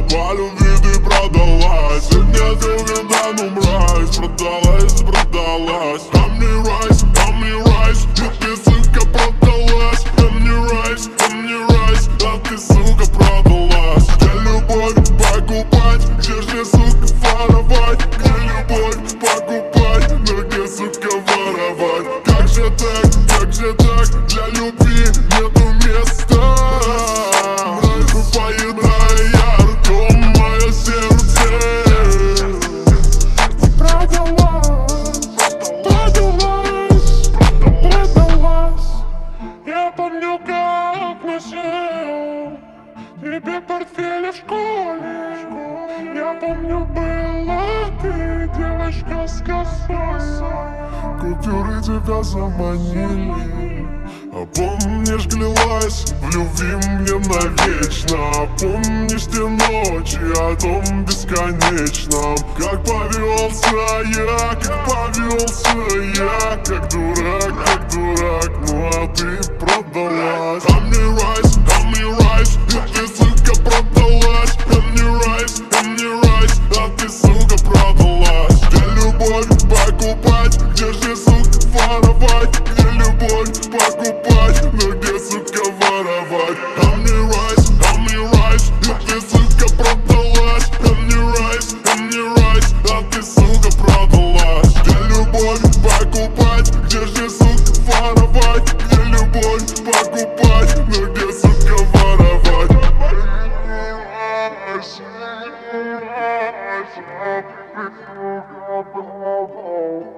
по любви ты продалась. Сегодня ты вида, ну мразь, продалась. I'm не райс, и ты, сука, продалась. I'm не райс, а ты, сука, продалась. Где любовь покупать, где же, сука, воровать? Где любовь покупать, но где, сука, воровать? Как же так, для любви нету места. Поедая ярком мое сердце. Продалась. Я помню, как носил тебе портфели в школе. Я помню, была ты девочка с косой. Купюры тебя заманили, а помнишь, клялась в любви мне навечно. Помнишь те ночи о том бесконечном. Как повелся я, как дурак, ну а ты продалась. I'm не райс, и ты, сука, продалась. I'm не райс, а ты, сука, продалась. Где любовь покупать, где же, сука, воровать? Где любовь покупать, но где, сука, воровать? I'm не райс, и ты, сука, продалась. I'm не райс, а ты, сука, продалась. Где любовь покупать, где же, сука, воровать? Где любовь покупать, но где, сука, воровать? Oh,